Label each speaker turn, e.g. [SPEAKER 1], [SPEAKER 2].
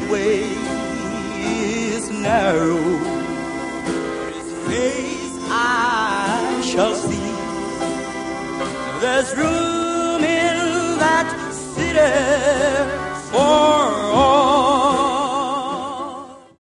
[SPEAKER 1] way is narrow. His face I shall see. There's room in that city for all.